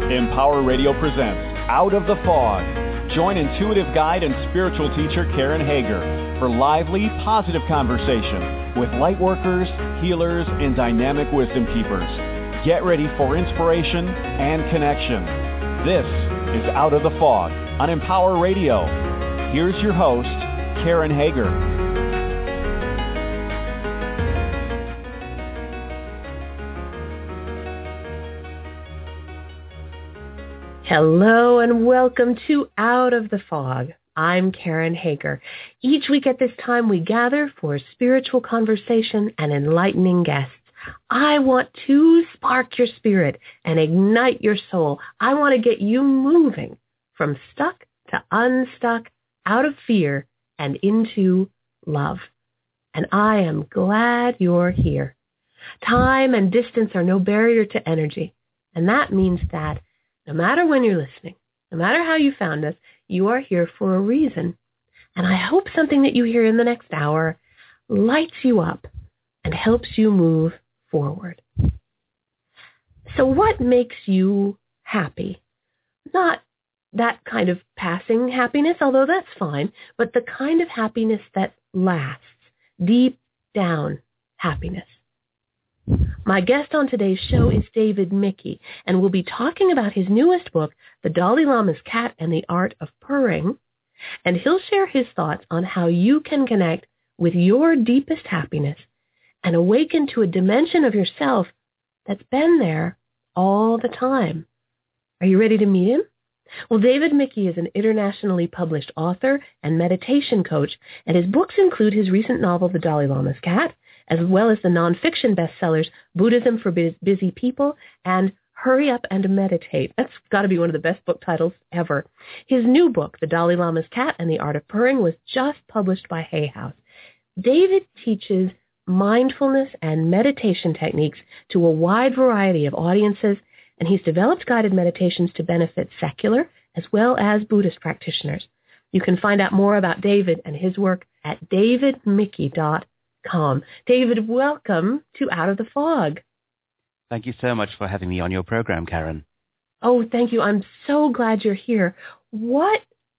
Empower Radio presents Out of the Fog. Join intuitive guide and spiritual teacher Karen Hager for lively, positive conversation with light workers, healers, and dynamic wisdom keepers. Get ready for inspiration and connection. This is Out of the Fog on Empower Radio. Here's your host, Karen Hager. Hello and welcome to Out of the Fog. I'm Karen Hager. Each week at this time we gather for spiritual conversation and enlightening guests. I want to spark your spirit and ignite your soul. I want to get you moving from stuck to unstuck, out of fear and into love. And I am glad you're here. Time and distance are no barrier to energy. And that means that no matter when you're listening, no matter how you found us, you are here for a reason. And I hope something that you hear in the next hour lights you up and helps you move forward. So what makes you happy? Not that kind of passing happiness, although that's fine, but the kind of happiness that lasts, deep down happiness. My guest on today's show is David Mickey, and we'll be talking about his newest book, The Dalai Lama's Cat and the Art of Purring, and he'll share his thoughts on how you can connect with your deepest happiness and awaken to a dimension of yourself that's been there all the time. Are you ready to meet him? Well, David Mickey is an internationally published author and meditation coach, and his books include his recent novel, The Dalai Lama's Cat, as well as the nonfiction bestsellers Buddhism for Busy People and Hurry Up and Meditate. That's got to be one of the best book titles ever. His new book, The Dalai Lama's Cat and the Art of Purring, was just published by Hay House. David teaches mindfulness and meditation techniques to a wide variety of audiences, and he's developed guided meditations to benefit secular as well as Buddhist practitioners. You can find out more about David and his work at davidmickey.com. David, welcome to Out of the Fog. Thank you so much for having me on your program, Karen. Oh, thank you. I'm so glad you're here. What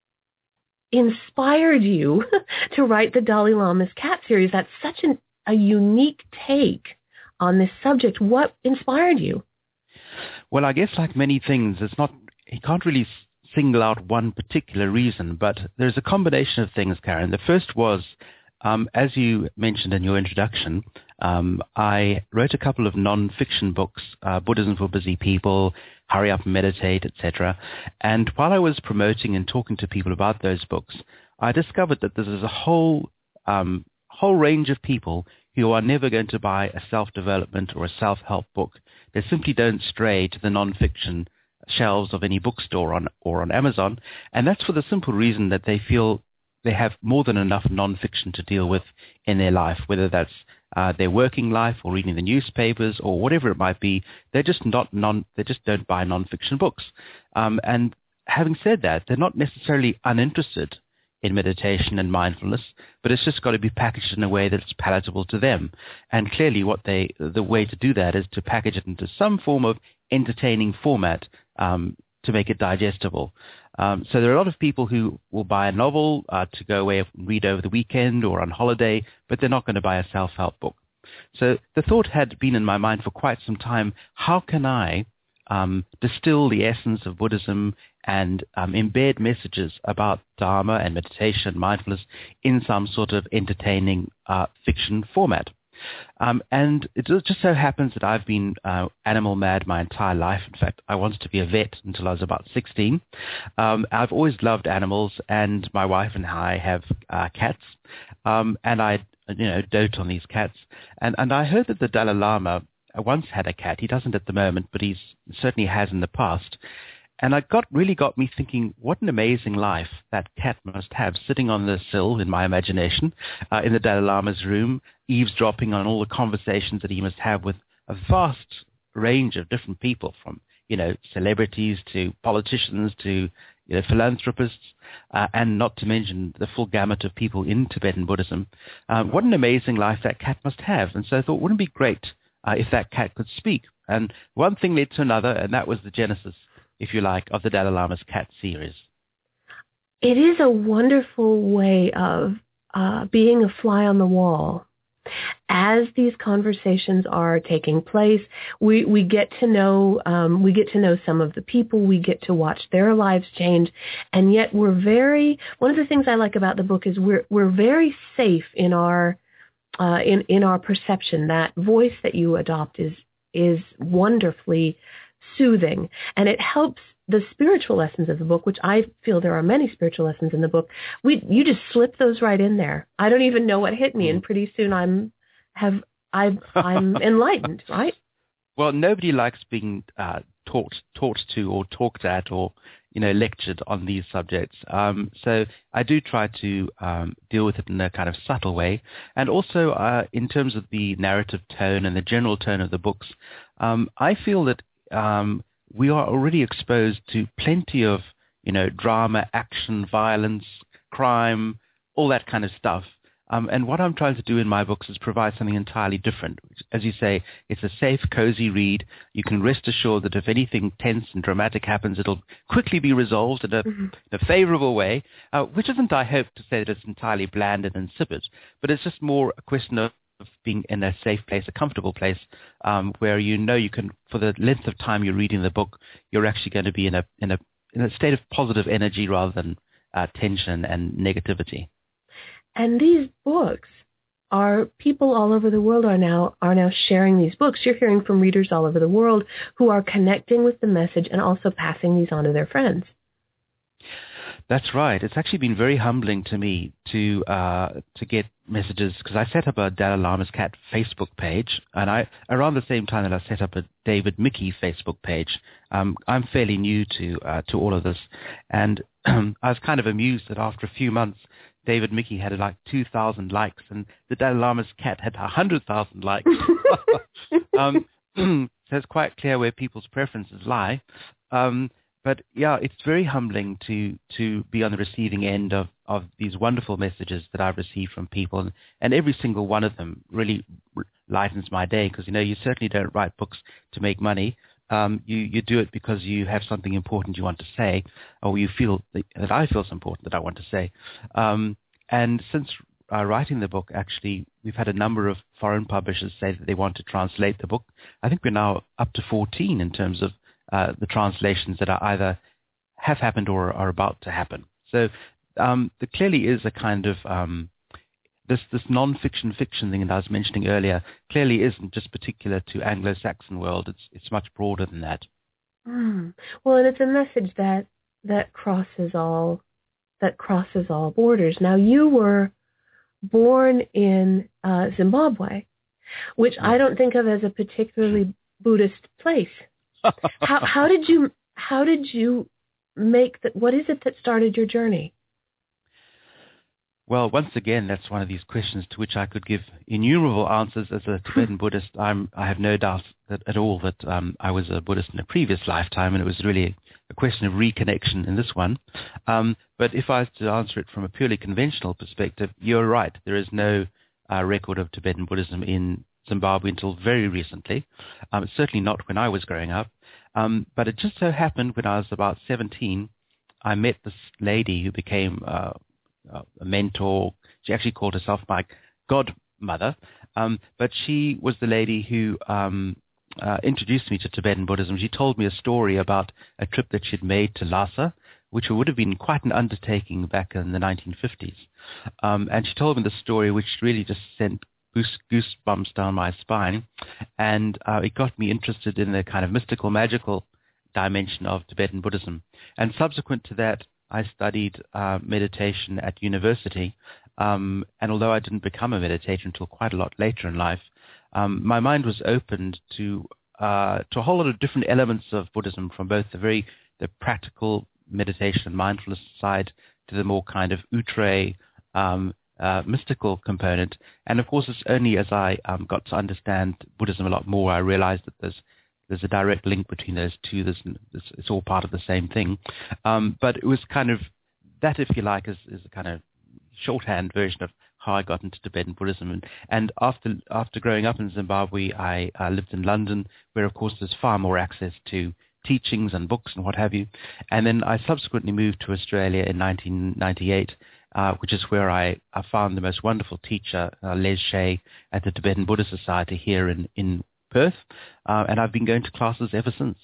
inspired you to write the Dalai Lama's Cat series? That's such a unique take on this subject. What inspired you? Well, I guess like many things, you can't really single out one particular reason, but there's a combination of things, Karen. The first was, as you mentioned in your introduction, I wrote a couple of non-fiction books, Buddhism for Busy People, Hurry Up and Meditate, etc. And while I was promoting and talking to people about those books, I discovered that there's a whole range of people who are never going to buy a self-development or a self-help book. They simply don't stray to the non-fiction shelves of any bookstore or on Amazon, and that's for the simple reason that they feel they have more than enough non-fiction to deal with in their life, whether that's their working life or reading the newspapers or whatever it might be. They just don't buy non-fiction books. And having said that, they're not necessarily uninterested in meditation and mindfulness, but it's just got to be packaged in a way that's palatable to them. And clearly the way to do that is to package it into some form of entertaining format to make it digestible. So there are a lot of people who will buy a novel to go away and read over the weekend or on holiday, but they're not going to buy a self-help book. So the thought had been in my mind for quite some time, how can I distill the essence of Buddhism and embed messages about Dharma and meditation and mindfulness in some sort of entertaining fiction format. And it just so happens that I've been animal mad my entire life. In fact, I wanted to be a vet until I was about 16. I've always loved animals, and my wife and I have cats, and I dote on these cats. And I heard that the Dalai Lama once had a cat. He doesn't at the moment, but he certainly has in the past. And it really got me thinking, what an amazing life that cat must have, sitting on the sill, in my imagination, in the Dalai Lama's room, eavesdropping on all the conversations that he must have with a vast range of different people, from, celebrities to politicians to, philanthropists, and not to mention the full gamut of people in Tibetan Buddhism. What an amazing life that cat must have. And so I thought, wouldn't it be great if that cat could speak? And one thing led to another, and that was the genesis if you like, of the Dalai Lama's cat series. It is a wonderful way of being a fly on the wall. As these conversations are taking place, we get to know some of the people. We get to watch their lives change, and yet one of the things I like about the book is we're very safe in our perception. That voice that you adopt is wonderfully soothing, and it helps the spiritual lessons of the book, which I feel there are many spiritual lessons in the book. You just slip those right in there. I don't even know what hit me, and pretty soon I'm enlightened, right? Well, nobody likes being taught to or talked at or lectured on these subjects. So I do try to deal with it in a kind of subtle way, and also in terms of the narrative tone and the general tone of the books, I feel that we are already exposed to plenty of drama, action, violence, crime, all that kind of stuff. And what I'm trying to do in my books is provide something entirely different. As you say, it's a safe, cozy read. You can rest assured that if anything tense and dramatic happens, it'll quickly be resolved in a favorable way, which isn't, I hope, to say that it's entirely bland and insipid, but it's just more a question of being in a safe place, a comfortable place, where you can, for the length of time you're reading the book, you're actually going to be in a state of positive energy rather than tension and negativity. And these books people all over the world are now sharing these books. You're hearing from readers all over the world who are connecting with the message and also passing these on to their friends. That's right. It's actually been very humbling to me to get messages, because I set up a Dalai Lama's Cat Facebook page, and around the same time that I set up a David Mickey Facebook page. I'm fairly new to all of this, and I was kind of amused that after a few months, David Mickey had like 2,000 likes, and the Dalai Lama's Cat had 100,000 likes. So it's quite clear where people's preferences lie. But yeah, it's very humbling to be on the receiving end of these wonderful messages that I've received from people, and every single one of them really lightens my day, because you certainly don't write books to make money. You do it because you have something important you want to say, or you feel that I feel it's important that I want to say. And since writing the book, actually, we've had a number of foreign publishers say that they want to translate the book. I think we're now up to 14 in terms of the translations that are either have happened or are about to happen. So there clearly is a kind of this non-fiction fiction thing that I was mentioning earlier clearly isn't just particular to Anglo-Saxon world. It's much broader than that. Well, and it's a message that crosses all borders. Now, you were born in Zimbabwe, which I don't think of as a particularly Buddhist place. How did you make that? What is it that started your journey? Well, once again, that's one of these questions to which I could give innumerable answers. As a Tibetan Buddhist, I have no doubt at all that I was a Buddhist in a previous lifetime, and it was really a question of reconnection in this one. But if I was to answer it from a purely conventional perspective, you're right. There is no record of Tibetan Buddhism in Zimbabwe until very recently. Certainly not when I was growing up. But it just so happened when I was about 17, I met this lady who became a mentor. She actually called herself my godmother, but she was the lady who introduced me to Tibetan Buddhism. She told me a story about a trip that she'd made to Lhasa, which would have been quite an undertaking back in the 1950s. And she told me the story, which really just sent goosebumps down my spine, and it got me interested in the kind of mystical, magical dimension of Tibetan Buddhism. And subsequent to that, I studied meditation at university, and although I didn't become a meditator until quite a lot later in life, my mind was opened to a whole lot of different elements of Buddhism, from both the practical meditation and mindfulness side to the more kind of outre, mystical component. And of course, it's only as I got to understand Buddhism a lot more, I realized that there's a direct link between those two. It's all part of the same thing. But it was kind of that, if you like, is a kind of shorthand version of how I got into Tibetan Buddhism. And after growing up in Zimbabwe, I lived in London, where of course there's far more access to teachings and books and what have you. And then I subsequently moved to Australia in 1998, which is where I found the most wonderful teacher, Les Shea, at the Tibetan Buddhist Society here in Perth. And I've been going to classes ever since.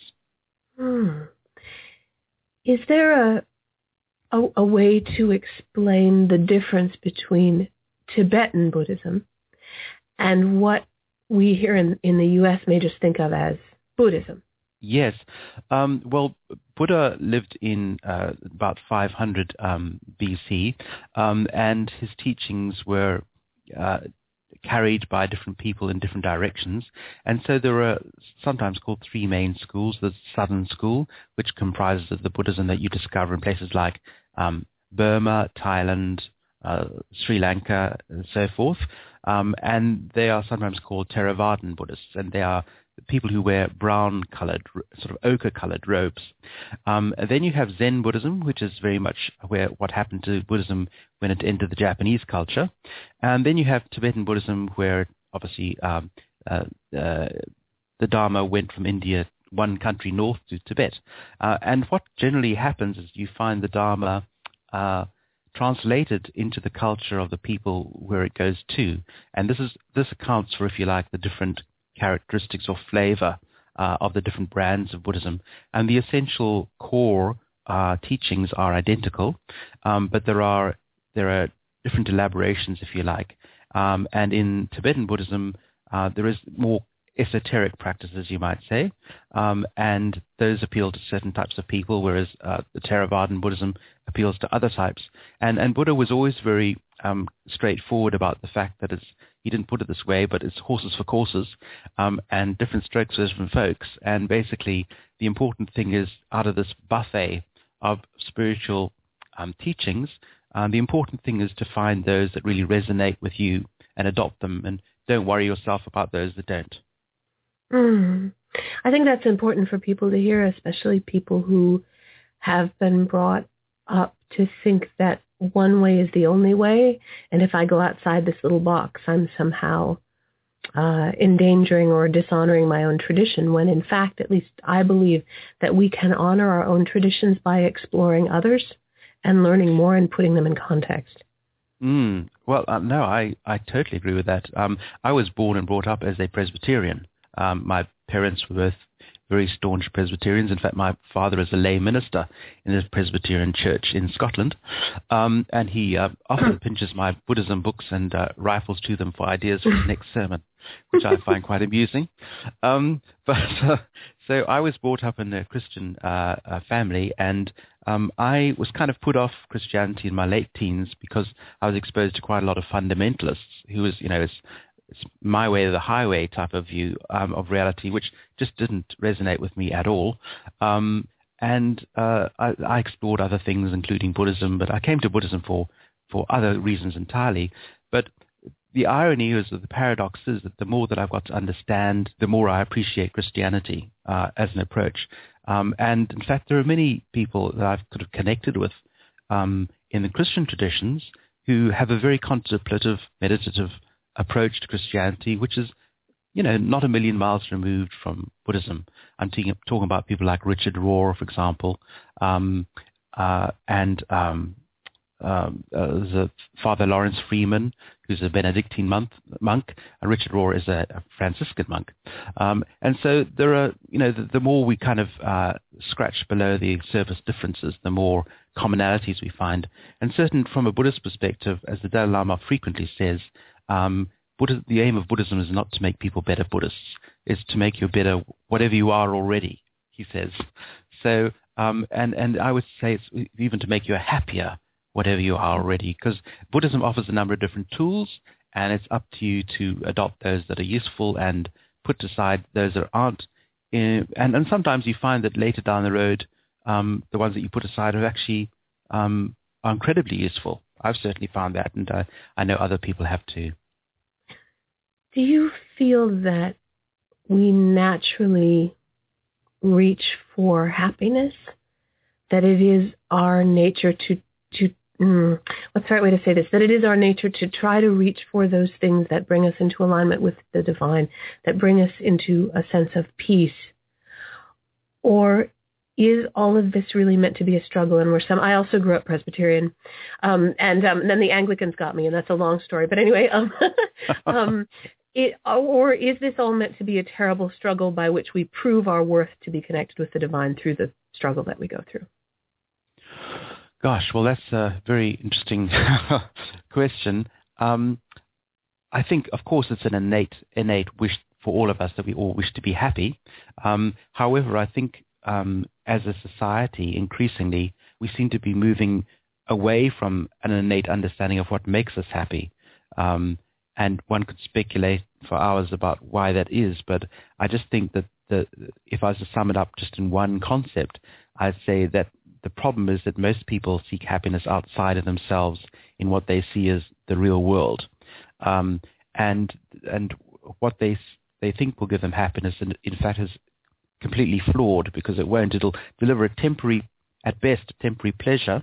Is there a way to explain the difference between Tibetan Buddhism and what we here in the U.S. may just think of as Buddhism? Yes. Well, Buddha lived in about 500 BC, and his teachings were carried by different people in different directions. And so there are sometimes called three main schools. The Southern School, which comprises of the Buddhism that you discover in places like Burma, Thailand, Sri Lanka, and so forth. And they are sometimes called Theravadan Buddhists, and they are people who wear brown-colored, sort of ochre-colored robes. Then you have Zen Buddhism, which is very much what happened to Buddhism when it entered the Japanese culture. And then you have Tibetan Buddhism, where obviously the Dharma went from India, one country north, to Tibet. And what generally happens is you find the Dharma translated into the culture of the people where it goes to. And this accounts for, if you like, the different characteristics or flavor of the different brands of Buddhism. And the essential core teachings are identical, but there are different elaborations, if you like. And in Tibetan Buddhism, there is more esoteric practices, you might say, and those appeal to certain types of people, whereas the Theravadan Buddhism appeals to other types. And Buddha was always very straightforward about the fact that he didn't put it this way, but it's horses for courses, and different strokes for different folks. And basically, the important thing is, out of this buffet of spiritual teachings, the important thing is to find those that really resonate with you and adopt them, and don't worry yourself about those that don't. I think that's important for people to hear, especially people who have been brought up to think that one way is the only way, and if I go outside this little box, I'm somehow endangering or dishonoring my own tradition, when in fact, at least I believe that we can honor our own traditions by exploring others and learning more and putting them in context. Well, no, I totally agree with that. I was born and brought up as a Presbyterian. My parents were both very staunch Presbyterians. In fact, my father is a lay minister in a Presbyterian church in Scotland, and he often pinches my Buddhism books and rifles to them for ideas for his next sermon, which I find quite amusing. So I was brought up in a Christian family, and I was kind of put off Christianity in my late teens because I was exposed to quite a lot of fundamentalists who was, it's my way or the highway type of view of reality, which just didn't resonate with me at all. And I explored other things, including Buddhism, but I came to Buddhism for other reasons entirely. But the irony is, that the paradox is that the more that I've got to understand, the more I appreciate Christianity as an approach. And in fact, there are many people that I've sort of connected with in the Christian traditions who have a very contemplative, meditative approach to Christianity, which is, not a million miles removed from Buddhism. I'm talking about people like Richard Rohr, for example, and there's a Father Lawrence Freeman, who's a Benedictine monk, and Richard Rohr is a Franciscan monk. And so there are, the more we kind of scratch below the surface differences, the more commonalities we find. And certain, from a Buddhist perspective, as the Dalai Lama frequently says, the aim of Buddhism is not to make people better Buddhists. It's to make you better whatever you are already, he says. So, and I would say it's even to make you happier whatever you are already, because Buddhism offers a number of different tools, and it's up to you to adopt those that are useful and put aside those that aren't. And sometimes you find that later down the road, the ones that you put aside are actually are incredibly useful. I've certainly found that, and I know other people have too. Do you feel that we naturally reach for happiness? That it is our nature what's the right way to say this? That it is our nature to try to reach for those things that bring us into alignment with the divine, that bring us into a sense of peace? Or is all of this really meant to be a struggle? And I also grew up Presbyterian, and then the Anglicans got me, and that's a long story. But anyway, or is this all meant to be a terrible struggle by which we prove our worth to be connected with the divine through the struggle that we go through? Gosh, well, that's a very interesting question. I think, of course, it's an innate wish for all of us that we all wish to be happy. However, I think as a society, increasingly, we seem to be moving away from an innate understanding of what makes us happy. And one could speculate for hours about why that is, but I just think that if I was to sum it up just in one concept, I'd say that the problem is that most people seek happiness outside of themselves in what they see as the real world. And what they think will give them happiness, in fact, is completely flawed, because it'll deliver at best, a temporary pleasure,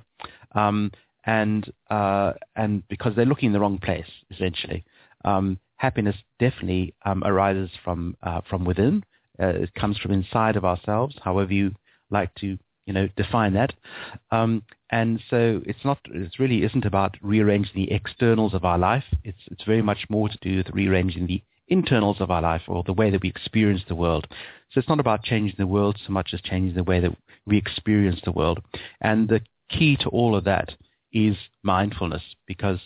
and because they're looking in the wrong place, essentially. Happiness definitely arises from within. It comes from inside of ourselves, however you like to define that. And so it really isn't about rearranging the externals of our life. It's very much more to do with rearranging the internals of our life, or the way that we experience the world. So it's not about changing the world so much as changing the way that we experience the world. And the key to all of that is mindfulness, because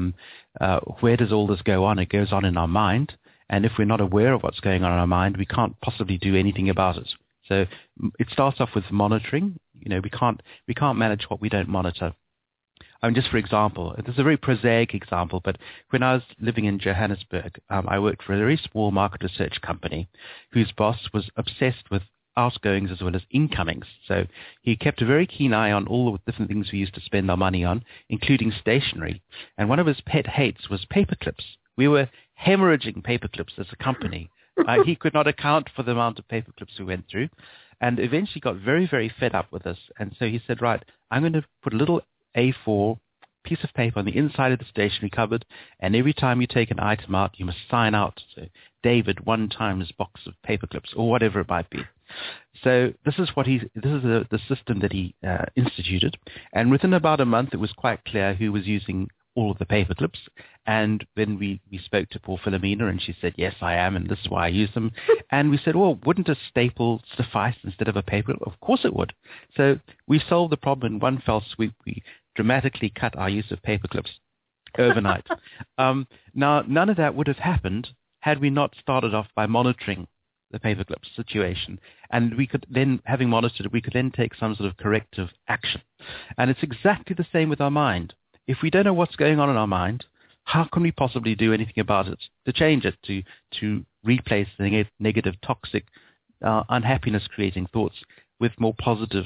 where does all this go on? It goes on in our mind. And if we're not aware of what's going on in our mind, we can't possibly do anything about it. So it starts off with monitoring. We can't manage what we don't monitor. Just for example, this is a very prosaic example, but when I was living in Johannesburg, I worked for a very small market research company whose boss was obsessed with outgoings as well as incomings. So he kept a very keen eye on all the different things we used to spend our money on, including stationery. And one of his pet hates was paper clips. We were hemorrhaging paper clips as a company. He could not account for the amount of paper clips we went through, and eventually got very, very fed up with us. And so he said, right, I'm going to put a little A4 piece of paper on the inside of the stationery cupboard, and every time you take an item out, you must sign out. So David 1 times box of paper clips, or whatever it might be. So this is the system that he instituted, and within about a month, it was quite clear who was using all of the paper clips. And then we spoke to poor Philomena, and she said, yes, I am, and this is why I use them. And we said, well, wouldn't a staple suffice instead of a paper? Of course it would. So we solved the problem in one fell swoop. We dramatically cut our use of paper clips overnight. Now, none of that would have happened had we not started off by monitoring the paper clips situation. And we could then, having monitored it, we could then take some sort of corrective action. And it's exactly the same with our mind. If we don't know what's going on in our mind, how can we possibly do anything about it, to change it, to replace the negative, toxic, unhappiness-creating thoughts with more positive,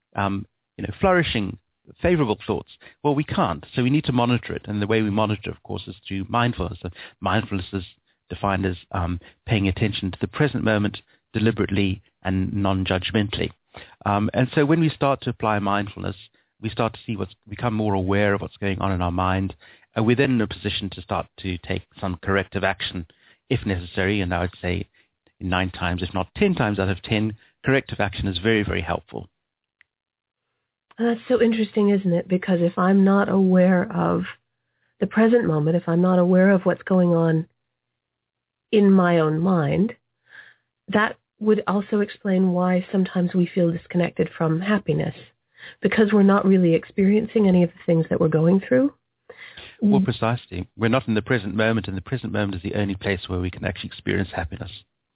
flourishing, favorable thoughts? Well, we can't. So we need to monitor it. And the way we monitor, of course, is through mindfulness. So mindfulness is defined as paying attention to the present moment deliberately and non-judgmentally. And so when we start to apply mindfulness, we start to become more aware of what's going on in our mind. We're then in a position to start to take some corrective action if necessary. And I would say 9 times, if not 10 times out of 10, corrective action is very, very helpful. That's so interesting, isn't it? Because if I'm not aware of the present moment, if I'm not aware of what's going on in my own mind, that would also explain why sometimes we feel disconnected from happiness, because we're not really experiencing any of the things that we're going through. Well, precisely. We're not in the present moment, and the present moment is the only place where we can actually experience happiness.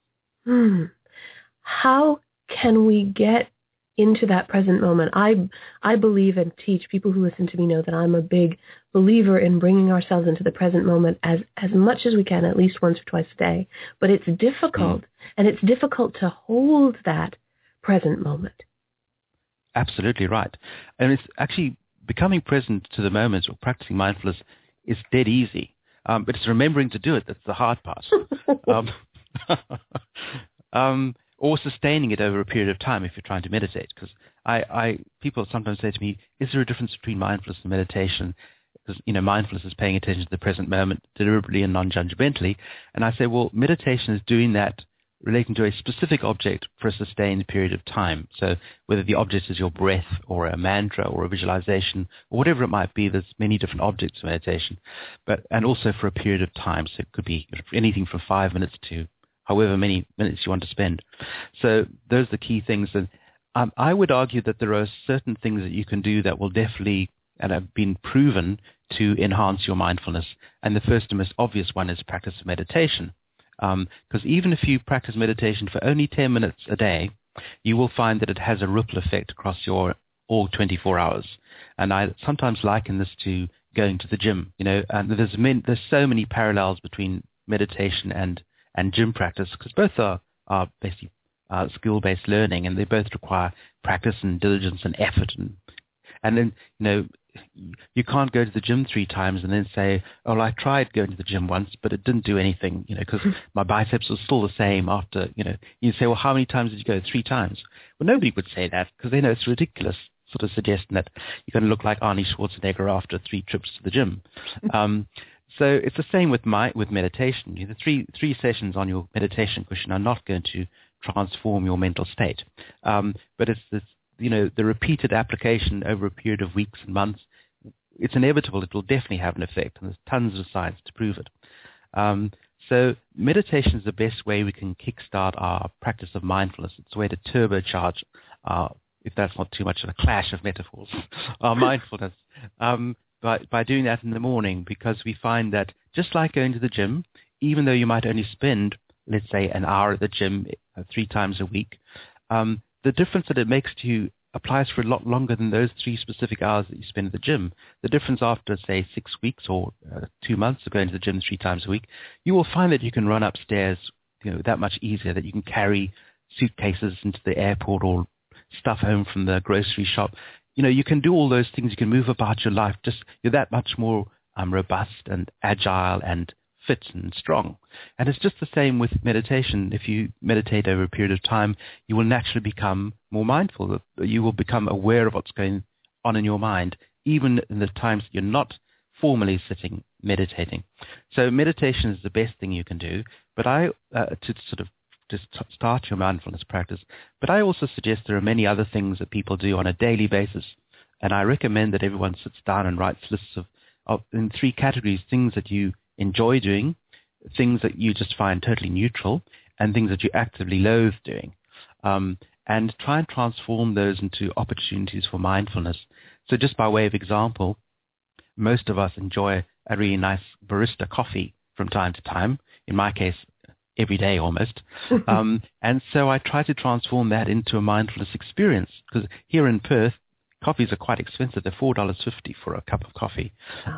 How can we get into that present moment? I believe and teach, people who listen to me know that I'm a big believer in bringing ourselves into the present moment as much as we can, at least once or twice a day. But it's difficult, and it's difficult to hold that present moment. Absolutely right. And it's actually becoming present to the moment, or practicing mindfulness, is dead easy. But it's remembering to do it that's the hard part. Or sustaining it over a period of time if you're trying to meditate. Because people sometimes say to me, is there a difference between mindfulness and meditation? Because, mindfulness is paying attention to the present moment deliberately and non-judgmentally. And I say, well, meditation is doing that relating to a specific object for a sustained period of time. So whether the object is your breath or a mantra or a visualization or whatever it might be, there's many different objects of meditation, and also for a period of time. So it could be anything from 5 minutes to however many minutes you want to spend. So those are the key things. And I would argue that there are certain things that you can do that will definitely and have been proven to enhance your mindfulness. And the first and most obvious one is practice of meditation. Because even if you practice meditation for only 10 minutes a day, you will find that it has a ripple effect across your all 24 hours. And I sometimes liken this to going to the gym. And there's so many parallels between meditation and gym practice, because both are basically skill-based learning, and they both require practice and diligence and effort. And then, you can't go to the gym 3 times and then say, oh, I tried going to the gym once, but it didn't do anything, because my biceps was still the same after, you say, well, how many times did you go? 3 times. Well, nobody would say that, because they know it's ridiculous, sort of suggesting that you're going to look like Arnie Schwarzenegger after 3 trips to the gym. So it's the same with meditation. The three sessions on your meditation cushion are not going to transform your mental state. But it's this, the repeated application over a period of weeks and months, it's inevitable. It will definitely have an effect, and there's tons of science to prove it. So meditation is the best way we can kickstart our practice of mindfulness. It's a way to turbocharge, if that's not too much of a clash of metaphors, our mindfulness. By doing that in the morning, because we find that just like going to the gym, even though you might only spend, let's say, an hour at the gym 3 times a week, the difference that it makes to you applies for a lot longer than those 3 specific hours that you spend at the gym. The difference after, say, 6 weeks or 2 months of going to the gym 3 times a week, you will find that you can run upstairs that much easier, that you can carry suitcases into the airport or stuff home from the grocery shop. You can do all those things. You can move about your life. You're that much more robust and agile and fit and strong. And it's just the same with meditation. If you meditate over a period of time, you will naturally become more mindful. You will become aware of what's going on in your mind, even in the times you're not formally sitting meditating. So meditation is the best thing you can do. But to sort of just start your mindfulness practice. But I also suggest there are many other things that people do on a daily basis. And I recommend that everyone sits down and writes lists of in 3 categories: things that you enjoy doing, things that you just find totally neutral, and things that you actively loathe doing. And try and transform those into opportunities for mindfulness. So just by way of example, most of us enjoy a really nice barista coffee from time to time. In my case, every day almost. And so I try to transform that into a mindfulness experience, because here in Perth, coffees are quite expensive. They're $4.50 for a cup of coffee.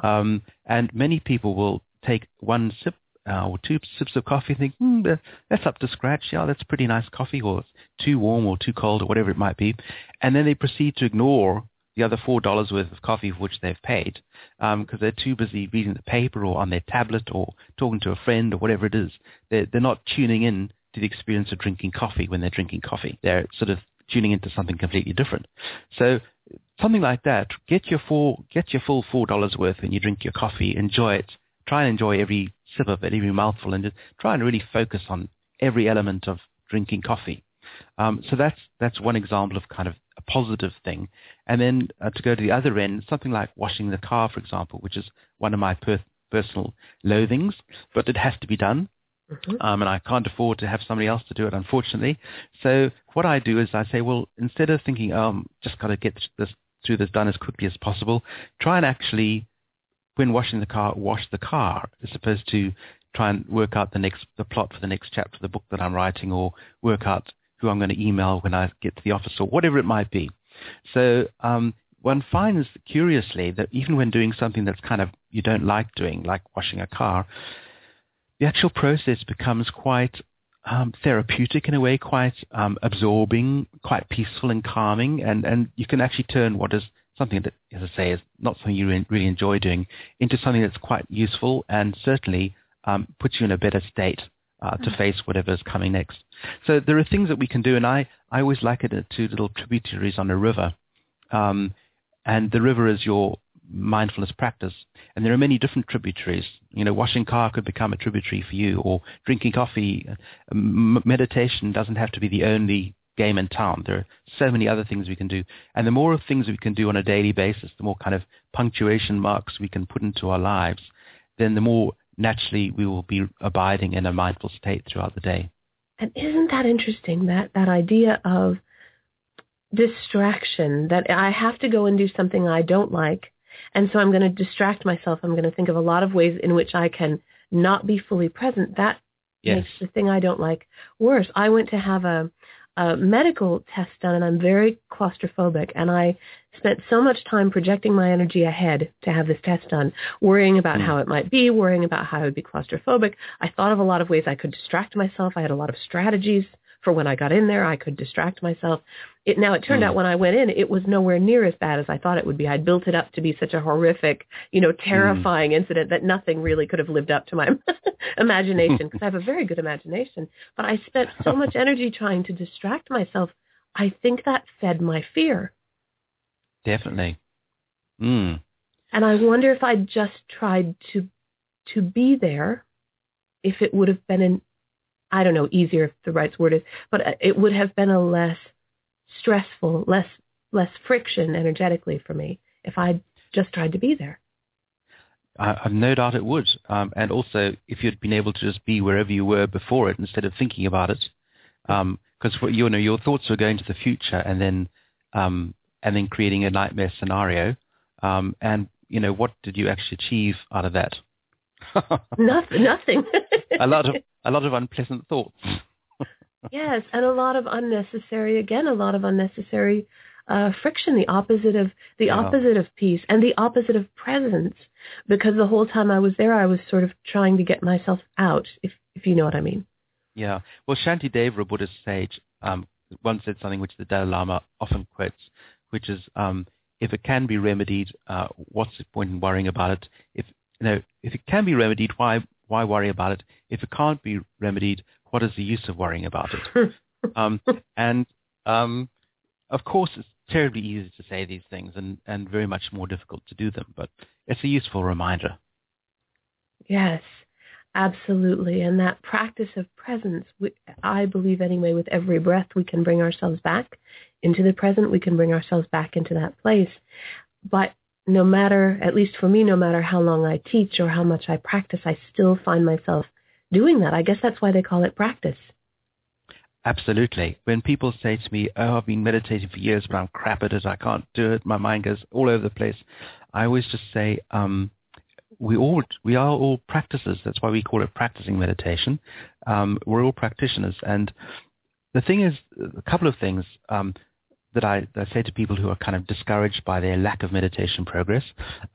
And many people will take 1 sip or 2 sips of coffee and think, that's up to scratch. Yeah, that's pretty nice coffee, or it's too warm or too cold or whatever it might be. And then they proceed to ignore the other $4 worth of coffee for which they've paid, because they're too busy reading the paper or on their tablet or talking to a friend or whatever it is. They're not tuning in to the experience of drinking coffee when they're drinking coffee. They're sort of tuning into something completely different. So something like that, get your full $4 worth when you drink your coffee, enjoy it, try and enjoy every sip of it, every mouthful, and just try and really focus on every element of drinking coffee. So that's one example of kind of a positive thing. And then to go to the other end, something like washing the car, for example, which is one of my personal loathings, but it has to be done. And I can't afford to have somebody else to do it, unfortunately. So what I do is I say, well, instead of thinking, just got to get through this done as quickly as possible, try and actually, when washing the car, wash the car, as opposed to try and work out the plot for the next chapter of the book that I'm writing, or work out who I'm going to email when I get to the office, or whatever it might be. So one finds, curiously, that even when doing something that's kind of you don't like doing, like washing a car, the actual process becomes quite therapeutic in a way, quite absorbing, quite peaceful and calming, and you can actually turn what is something that, as I say, is not something you really enjoy doing into something that's quite useful and certainly puts you in a better state to face whatever is coming next. So there are things that we can do, and I always liken it to little tributaries on a river. And the river is your mindfulness practice. And there are many different tributaries. Washing car could become a tributary for you, or drinking coffee. Meditation doesn't have to be the only game in town. There are so many other things we can do. And the more things we can do on a daily basis, the more kind of punctuation marks we can put into our lives, then the more naturally we will be abiding in a mindful state throughout the day. And isn't that interesting, that idea of distraction, that I have to go and do something I don't like, and so I'm going to distract myself. I'm going to think of a lot of ways in which I can not be fully present. That makes the thing I don't like worse. I went to have a medical test done, and I'm very claustrophobic, and I spent so much time projecting my energy ahead to have this test done, worrying about how it might be, worrying about how I would be claustrophobic. I thought of a lot of ways I could distract myself. I had a lot of strategies for when I got in there. I could distract myself. It turned out when I went in, it was nowhere near as bad as I thought it would be. I'd built it up to be such a horrific, terrifying incident that nothing really could have lived up to my imagination, because I have a very good imagination. But I spent so much energy trying to distract myself. I think that fed my fear. Definitely. And I wonder if I'd just tried to be there, if it would have been I don't know, easier if the right word is, but it would have been a less stressful, less friction energetically for me if I'd just tried to be there. I've no doubt it would. And also, if you'd been able to just be wherever you were before it instead of thinking about it, because your thoughts were going to the future and then creating a nightmare scenario. And what did you actually achieve out of that? Nothing. a lot of unpleasant thoughts. Yes, and a lot of unnecessary friction, the opposite of peace, and the opposite of presence, because the whole time I was there, I was sort of trying to get myself out, if you know what I mean. Yeah. Well, Shantideva, a Buddhist sage, once said something which the Dalai Lama often quotes, which is, if it can be remedied, what's the point in worrying about it? If it can be remedied, why worry about it? If it can't be remedied, what is the use of worrying about it? Of course, it's terribly easy to say these things and very much more difficult to do them, but it's a useful reminder. Yes, absolutely. And that practice of presence, I believe anyway, with every breath we can bring ourselves back into the present, we can bring ourselves back into that place. But no matter, at least for me, no matter how long I teach or how much I practice, I still find myself doing that. I guess that's why they call it practice. Absolutely. When people say to me, I've been meditating for years, but I'm crap at it, I can't do it, my mind goes all over the place, I always just say, we are all practices. That's why we call it practicing meditation. We're all practitioners. And the thing is, a couple of things that I say to people who are kind of discouraged by their lack of meditation progress.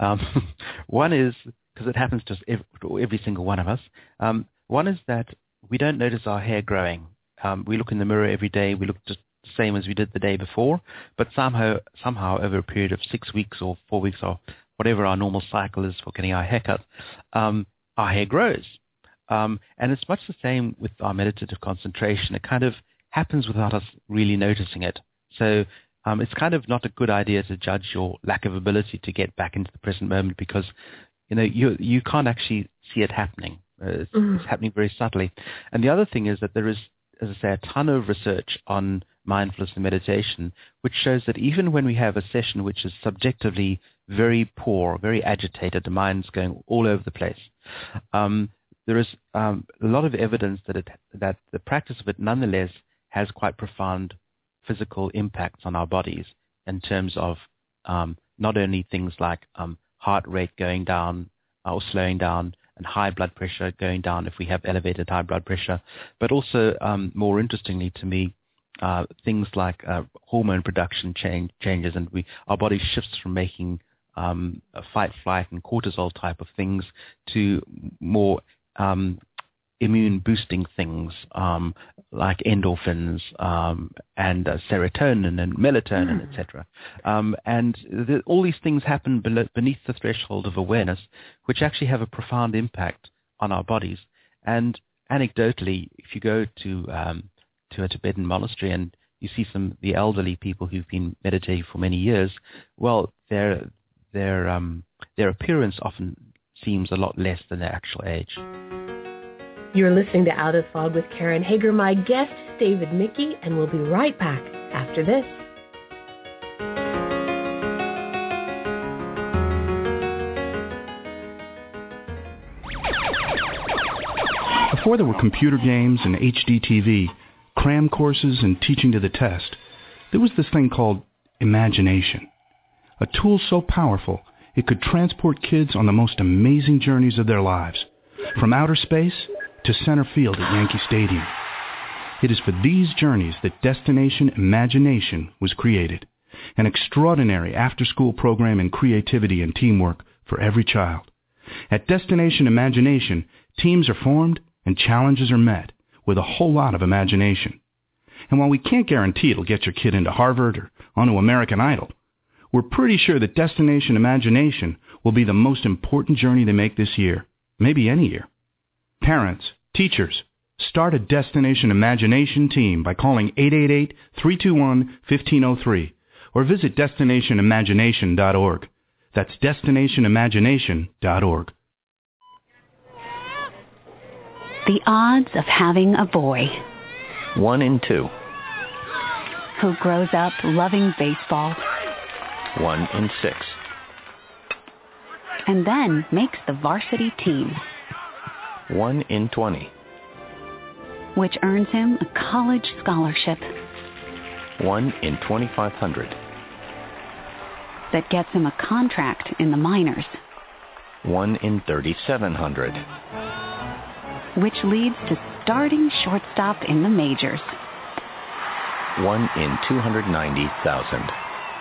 One is, because it happens to every single one of us, one is that we don't notice our hair growing. We look in the mirror every day, we look just the same as we did the day before, but somehow over a period of 6 weeks or 4 weeks or whatever our normal cycle is for getting our hair cut, our hair grows. And it's much the same with our meditative concentration. It kind of happens without us really noticing it. So it's kind of not a good idea to judge your lack of ability to get back into the present moment, because you can't actually see it happening. It's happening very subtly. And the other thing is that there is, as I say, a ton of research on mindfulness and meditation, which shows that even when we have a session which is subjectively very poor, very agitated, the mind's going all over the place, there is a lot of evidence that the practice of it nonetheless has quite profound physical impacts on our bodies in terms of not only things like heart rate going down or slowing down, and high blood pressure going down if we have elevated high blood pressure, but also, more interestingly to me, things like hormone production changes, and our body shifts from making fight, flight, and cortisol type of things to more immune-boosting things like endorphins and serotonin and melatonin, etc. And all these things happen beneath the threshold of awareness, which actually have a profound impact on our bodies. And anecdotally, if you go to a Tibetan monastery and you see the elderly people who've been meditating for many years, well, their appearance often seems a lot less than their actual age. You're listening to Out of the Fog with Karen Hager. My guest is David Mickey, and we'll be right back after this. Before there were computer games and HD TV, cram courses and teaching to the test, there was this thing called imagination. A tool so powerful it could transport kids on the most amazing journeys of their lives, from outer space to center field at Yankee Stadium. It is for these journeys that Destination Imagination was created, an extraordinary after-school program in creativity and teamwork for every child. At Destination Imagination, teams are formed and challenges are met with a whole lot of imagination. And while we can't guarantee it'll get your kid into Harvard or onto American Idol, we're pretty sure that Destination Imagination will be the most important journey they make this year, maybe any year. Parents, teachers, start a Destination Imagination team by calling 888-321-1503 or visit DestinationImagination.org. That's DestinationImagination.org. The odds of having a boy. 1 in 2. Who grows up loving baseball. 1 in 6. And then makes the varsity team. 1 in 20. Which earns him a college scholarship. 1 in 2,500. That gets him a contract in the minors. 1 in 3,700. Which leads to starting shortstop in the majors. 1 in 290,000.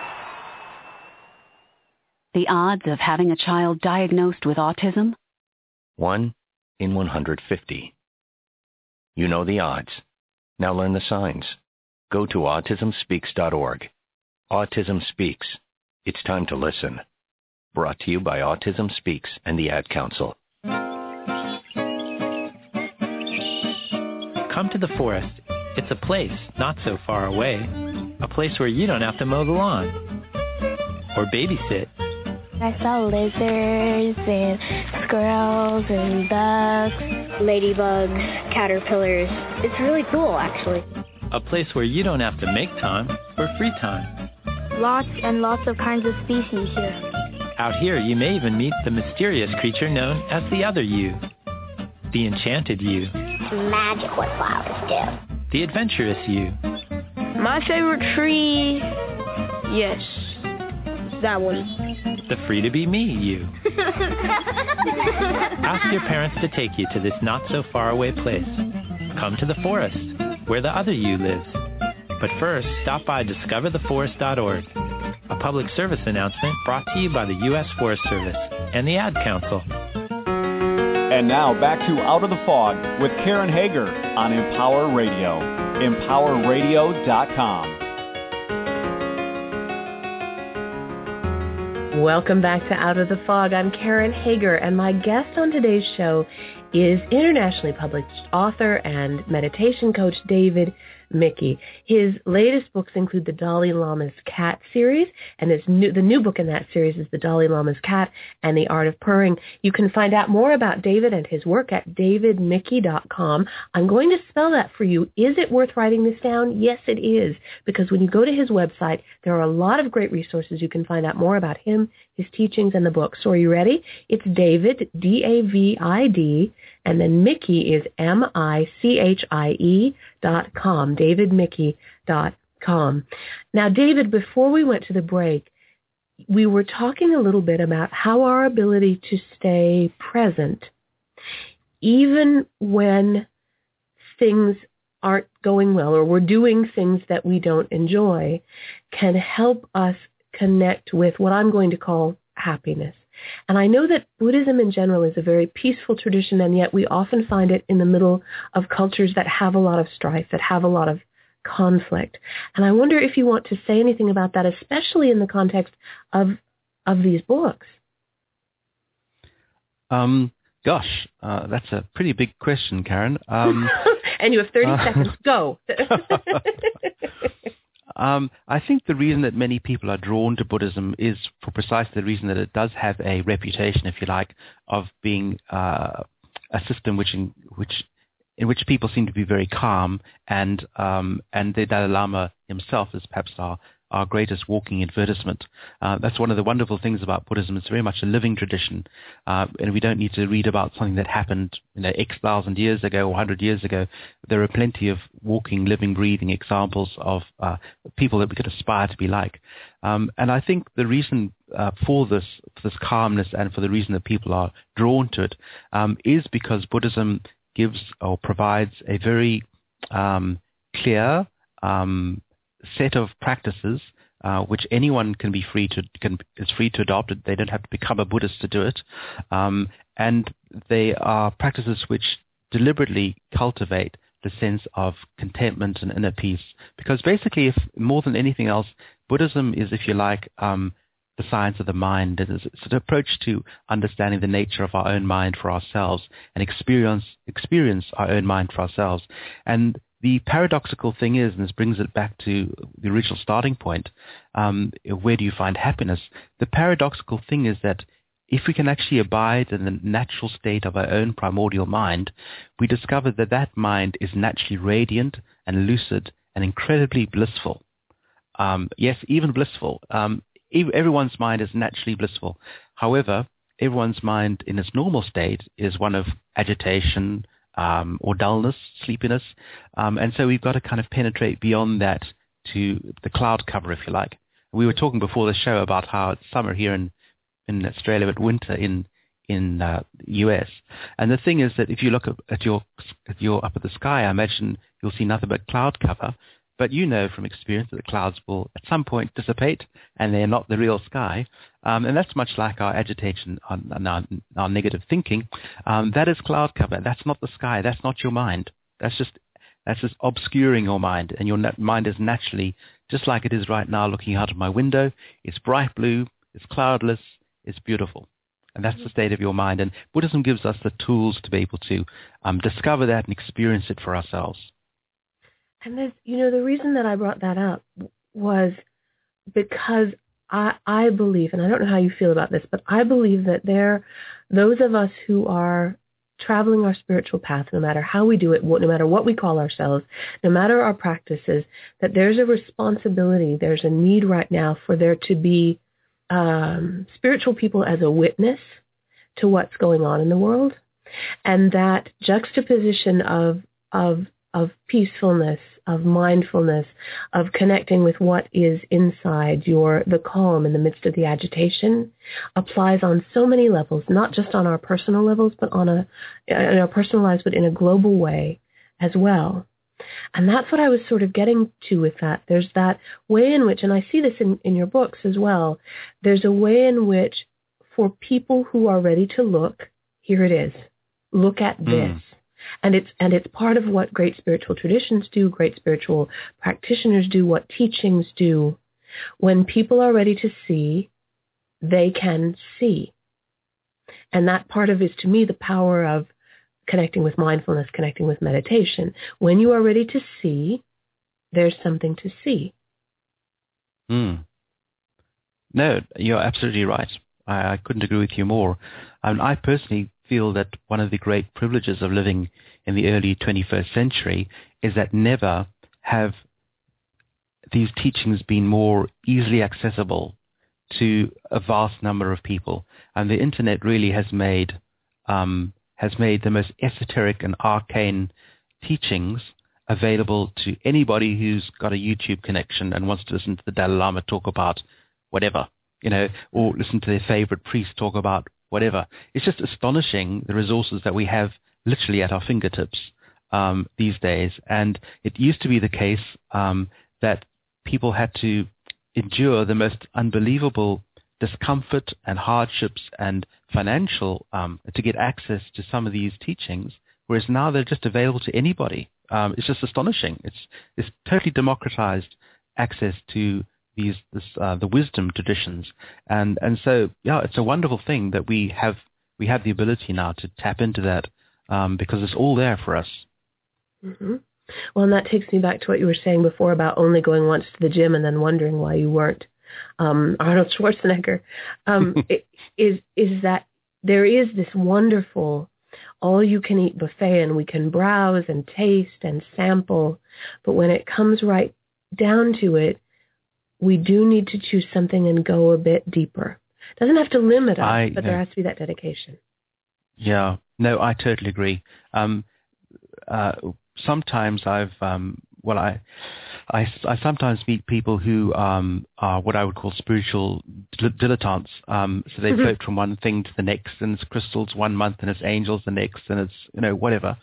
The odds of having a child diagnosed with autism? 1 in 150. You know the odds. Now learn the signs. Go to autismspeaks.org. Autism Speaks. It's time to listen. Brought to you by Autism Speaks and the Ad Council. Come to the forest. It's a place not so far away. A place where you don't have to mow the lawn or babysit. I saw lizards and squirrels and bugs, ladybugs, caterpillars. It's really cool, actually. A place where you don't have to make time for free time. Lots and lots of kinds of species here. Out here, you may even meet the mysterious creature known as the other you. The enchanted you. Magic what flowers do. The adventurous you. My favorite tree, yes, that one. The free-to-be-me you. Ask your parents to take you to this not-so-far-away place. Come to the forest, where the other you lives. But first, stop by discovertheforest.org, a public service announcement brought to you by the U.S. Forest Service and the Ad Council. And now back to Out of the Fog with Karen Hager on Empower Radio. EmpowerRadio.com. Welcome back to Out of the Fog. I'm Karen Hager, and my guest on today's show is internationally published author and meditation coach David Mickey. His latest books include the Dalai Lama's Cat series, and the new book in that series is the Dalai Lama's Cat and the Art of Purring. You can find out more about David and his work at davidmickey.com. I'm going to spell that for you. Is it worth writing this down? Yes, it is, because when you go to his website, there are a lot of great resources. You can find out more about him, his teachings, and the book. So are you ready? It's David, D-A-V-I-D, and then Mickey is M-I-C-H-I-E.com, davidmickey.com. Now, David, before we went to the break, we were talking a little bit about how our ability to stay present, even when things aren't going well or we're doing things that we don't enjoy, can help us connect with what I'm going to call happiness. And I know that Buddhism in general is a very peaceful tradition, and yet we often find it in the middle of cultures that have a lot of strife, that have a lot of conflict. And I wonder if you want to say anything about that, especially in the context of these books. Gosh, that's a pretty big question, Karen. And you have 30 seconds. Go. I think the reason that many people are drawn to Buddhism is for precisely the reason that it does have a reputation, if you like, of being a system in which people seem to be very calm, and the Dalai Lama himself is perhaps our greatest walking advertisement. That's one of the wonderful things about Buddhism. It's very much a living tradition, and we don't need to read about something that happened X thousand years ago or 100 years ago. There are plenty of walking, living, breathing examples of people that we could aspire to be like. And I think the reason for this calmness and for the reason that people are drawn to it is because Buddhism gives or provides a very clear set of practices which anyone is free to adopt. They don't have to become a Buddhist to do it, and they are practices which deliberately cultivate the sense of contentment and inner peace. Because basically, if more than anything else, Buddhism is, if you like, the science of the mind. It's an approach to understanding the nature of our own mind for ourselves and experience our own mind for ourselves. And the paradoxical thing is, and this brings it back to the original starting point, where do you find happiness? The paradoxical thing is that if we can actually abide in the natural state of our own primordial mind, we discover that that mind is naturally radiant and lucid and incredibly blissful. Yes, even blissful. Everyone's mind is naturally blissful. However, everyone's mind in its normal state is one of agitation, or dullness, sleepiness. And so we've got to kind of penetrate beyond that to the cloud cover, if you like. We were talking before the show about how it's summer here in Australia, but winter in the US. And the thing is that if you look at your up at the sky, I imagine you'll see nothing but cloud cover. But you know from experience that the clouds will at some point dissipate, and they're not the real sky. And that's much like our agitation and our negative thinking. That is cloud cover. That's not the sky. That's not your mind. That's just obscuring your mind. And your mind is naturally, just like it is right now looking out of my window, it's bright blue, it's cloudless, it's beautiful. And that's the state of your mind. And Buddhism gives us the tools to be able to discover that and experience it for ourselves. And there's, the reason that I brought that up was because I believe, and I don't know how you feel about this, but I believe that those of us who are traveling our spiritual path, no matter how we do it, no matter what we call ourselves, no matter our practices, that there's a responsibility, there's a need right now for there to be spiritual people as a witness to what's going on in the world. And that juxtaposition of peacefulness, of mindfulness, of connecting with what is inside the calm in the midst of the agitation applies on so many levels, not just on our personal levels, but in our personal lives, but in a global way as well. And that's what I was sort of getting to with that. There's that way in which, and I see this in your books as well, there's a way in which for people who are ready to look, here it is, look at this. And it's part of what great spiritual traditions do, great spiritual practitioners do, what teachings do. When people are ready to see, they can see. And that part of is, to me, the power of connecting with mindfulness, connecting with meditation. When you are ready to see, there's something to see. No, you're absolutely right. I couldn't agree with you more. I personally feel that one of the great privileges of living in the early 21st century is that never have these teachings been more easily accessible to a vast number of people. And the internet really has made the most esoteric and arcane teachings available to anybody who's got a YouTube connection and wants to listen to the Dalai Lama talk about whatever, or listen to their favorite priest talk about whatever. It's just astonishing the resources that we have literally at our fingertips these days. And it used to be the case that people had to endure the most unbelievable discomfort and hardships and financial to get access to some of these teachings, whereas now they're just available to anybody. It's just astonishing. It's totally democratized access to the wisdom traditions, and so it's a wonderful thing that we have the ability now to tap into that because it's all there for us. Mm-hmm. Well, and that takes me back to what you were saying before about only going once to the gym and then wondering why you weren't Arnold Schwarzenegger. Is that there is this wonderful all-you-can-eat buffet, and we can browse and taste and sample, but when it comes right down to it, we do need to choose something and go a bit deeper. It doesn't have to limit us, but there has to be that dedication. Yeah, no, I totally agree. Sometimes I sometimes meet people who are what I would call spiritual dilettantes. So they float from one thing to the next, and it's crystals one month, and it's angels the next, and it's whatever.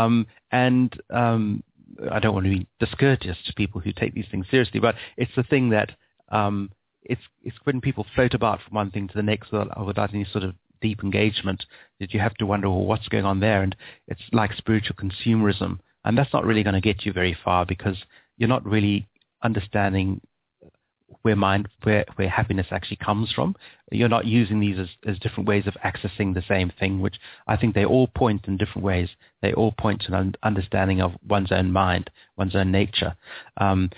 I don't want to be discourteous to people who take these things seriously, but it's the thing that it's when people float about from one thing to the next without any sort of deep engagement that you have to wonder, well, what's going on there? And it's like spiritual consumerism. And that's not really going to get you very far, because you're not really understanding where happiness actually comes from. You're not using these as different ways of accessing the same thing, which I think they all point in different ways. They all point to an understanding of one's own mind, one's own nature. And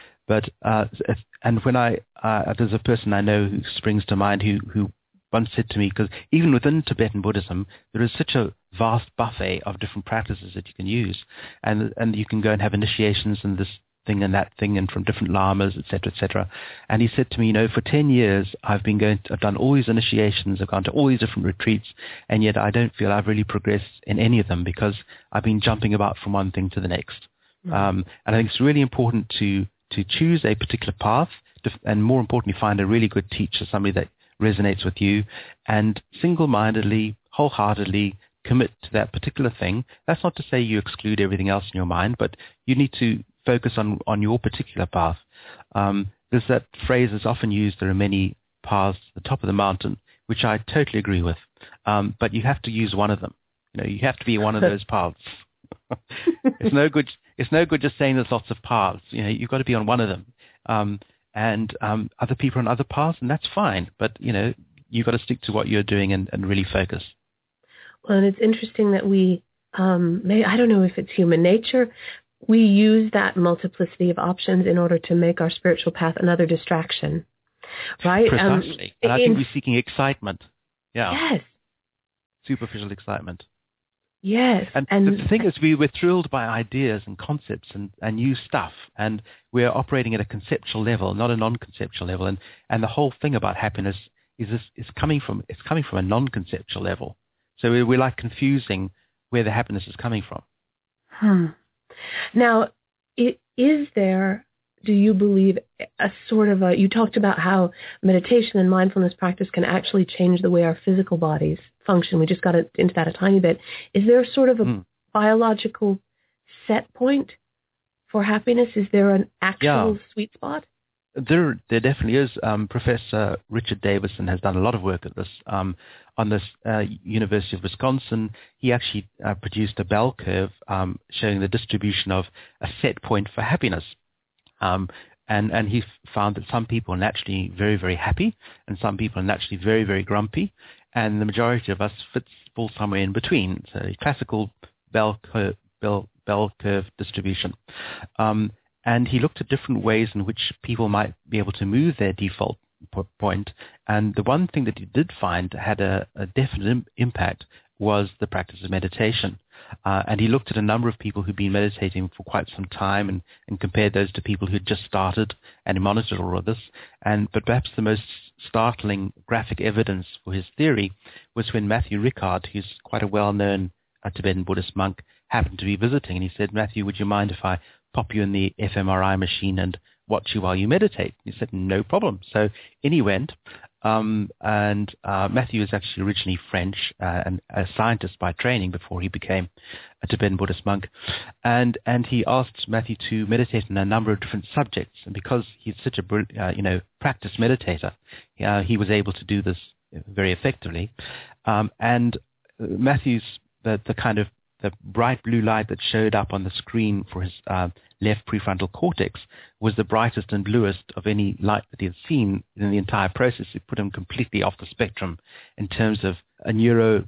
when there's a person I know who springs to mind who once said to me, because even within Tibetan Buddhism, there is such a vast buffet of different practices that you can use, and you can go and have initiations in this thing and that thing, and from different lamas, etc., etc. And he said to me, for 10 years I've done all these initiations, I've gone to all these different retreats, and yet I don't feel I've really progressed in any of them, because I've been jumping about from one thing to the next. And I think it's really important to choose a particular path, and more importantly, find a really good teacher, somebody that resonates with you, and single-mindedly, wholeheartedly commit to that particular thing. That's not to say you exclude everything else in your mind, but you need to focus on your particular path. There's that phrase that's often used, there are many paths at the top of the mountain, which I totally agree with. But you have to use one of them. You have to be one of those paths. It's no good just saying there's lots of paths. You've got to be on one of them. And other people on other paths, and that's fine. But, you've got to stick to what you're doing and really focus. Well, and it's interesting that we, I don't know if it's human nature, we use that multiplicity of options in order to make our spiritual path another distraction, right? Precisely. And I think we're seeking excitement. Yeah. Yes. Superficial excitement. Yes. And the thing is, we were thrilled by ideas and concepts and new stuff, and we're operating at a conceptual level, not a non-conceptual level. And the whole thing about happiness is coming from a non-conceptual level. So we're like confusing where the happiness is coming from. Now, is there, do you believe, a sort of you talked about how meditation and mindfulness practice can actually change the way our physical bodies function. We just got into that a tiny bit. Is there sort of a biological set point for happiness? Is there an actual sweet spot? There definitely is. Professor Richard Davidson has done a lot of work at this. On this University of Wisconsin, he actually produced a bell curve showing the distribution of a set point for happiness. And he found that some people are naturally very, very happy, and some people are naturally very, very grumpy, and the majority of us fall somewhere in between. So a classical bell curve distribution. And he looked at different ways in which people might be able to move their default point. And the one thing that he did find had a definite impact was the practice of meditation. And he looked at a number of people who'd been meditating for quite some time and compared those to people who'd just started, and he monitored all of this. But perhaps the most startling graphic evidence for his theory was when Matthew Ricard, who's quite a well-known Tibetan Buddhist monk, happened to be visiting. And he said, "Matthew, would you mind if I pop you in the fMRI machine and watch you while you meditate?" He said, "No problem." So in he went. Matthew is actually originally French and a scientist by training before he became a Tibetan Buddhist monk. And he asked Matthew to meditate on a number of different subjects. And because he's such a practiced meditator, he was able to do this very effectively. And Matthew's the bright blue light that showed up on the screen for his left prefrontal cortex was the brightest and bluest of any light that he had seen in the entire process. It put him completely off the spectrum in terms of a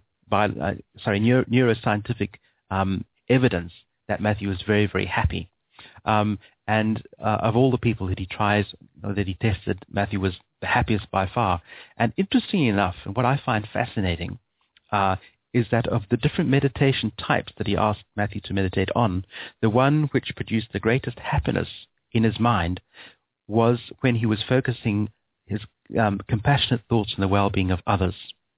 neuroscientific evidence that Matthew was very, very happy. And of all the people that he tries, or that he tested, Matthew was the happiest by far. And interestingly enough, and what I find fascinating, is that of the different meditation types that he asked Matthew to meditate on, the one which produced the greatest happiness in his mind was when he was focusing his compassionate thoughts on the well-being of others.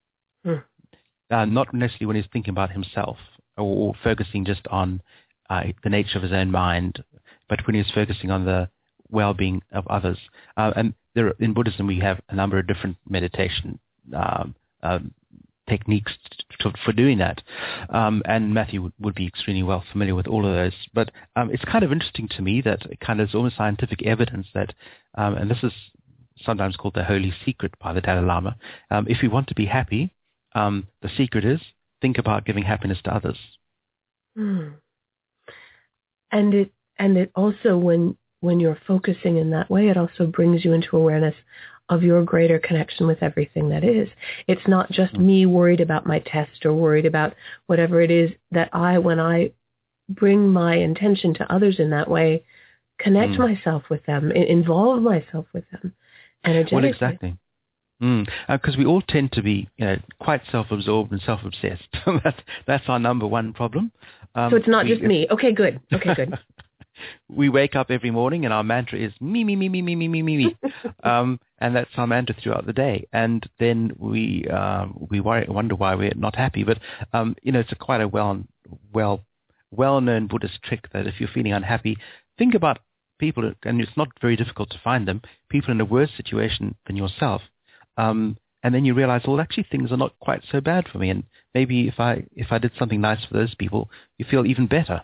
Not necessarily when he's thinking about himself or focusing just on the nature of his own mind, but when he's focusing on the well-being of others. And in Buddhism, we have a number of different meditation techniques for doing that. And Matthew would be extremely well familiar with all of those. But it's kind of interesting to me that it kind of is almost scientific evidence that, and this is sometimes called the holy secret by the Dalai Lama, if you want to be happy, the secret is think about giving happiness to others. And it also, when you're focusing in that way, it also brings you into awareness of your greater connection with everything that is. It's not just me worried about my test or worried about whatever it is that when I bring my intention to others in that way, connect myself with them, involve myself with them energetically. Well, exactly. Because we all tend to be, quite self-absorbed and self-obsessed. That's our number one problem. So it's not just me. Okay, good. We wake up every morning and our mantra is me, me, me, me, me, me, me, me, me. And that's our mantra throughout the day. And then we wonder why we're not happy. But, it's quite a well-known Buddhist trick that if you're feeling unhappy, think about people, and it's not very difficult to find them, people in a worse situation than yourself. And then you realize, well, actually things are not quite so bad for me. And maybe if I did something nice for those people, you feel even better.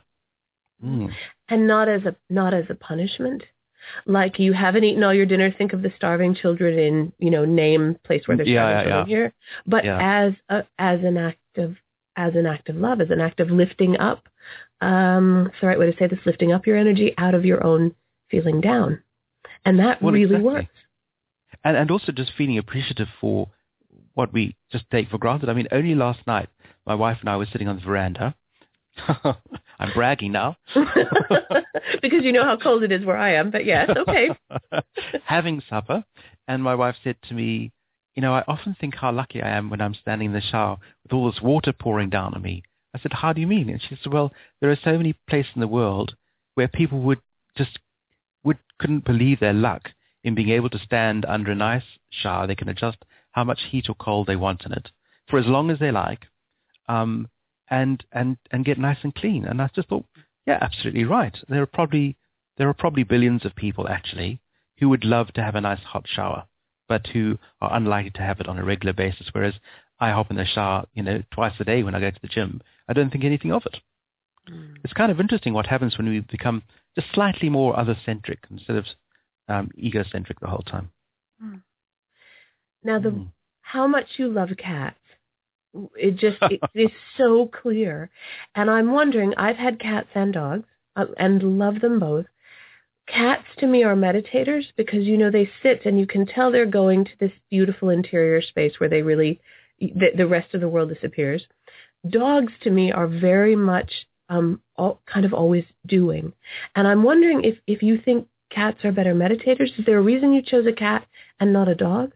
And not as a punishment. Like you haven't eaten all your dinner, think of the starving children in, name place where there's starving children here. But as an act of love, as an act of lifting up, it's the right way to say this, lifting up your energy out of your own feeling down. And that really works. And also just feeling appreciative for what we just take for granted. I mean, only last night, my wife and I were sitting on the veranda. I'm bragging now. Because you know how cold it is where I am, but yes, okay. Having supper, and my wife said to me, I often think how lucky I am when I'm standing in the shower with all this water pouring down on me. I said, how do you mean? And she said, well, there are so many places in the world where people couldn't believe their luck in being able to stand under a nice shower. They can adjust how much heat or cold they want in it for as long as they like, and get nice and clean. And I just thought, yeah, absolutely right. There are probably billions of people actually who would love to have a nice hot shower, but who are unlikely to have it on a regular basis. Whereas I hop in the shower, twice a day when I go to the gym. I don't think anything of it. It's kind of interesting what happens when we become just slightly more other-centric instead of egocentric the whole time. Now, how much you love cats, it is so clear. And I'm wondering, I've had cats and dogs and love them both. Cats to me are meditators because, they sit and you can tell they're going to this beautiful interior space where they really, the rest of the world disappears. Dogs to me are very much kind of always doing. And I'm wondering if you think cats are better meditators. Is there a reason you chose a cat and not a dog?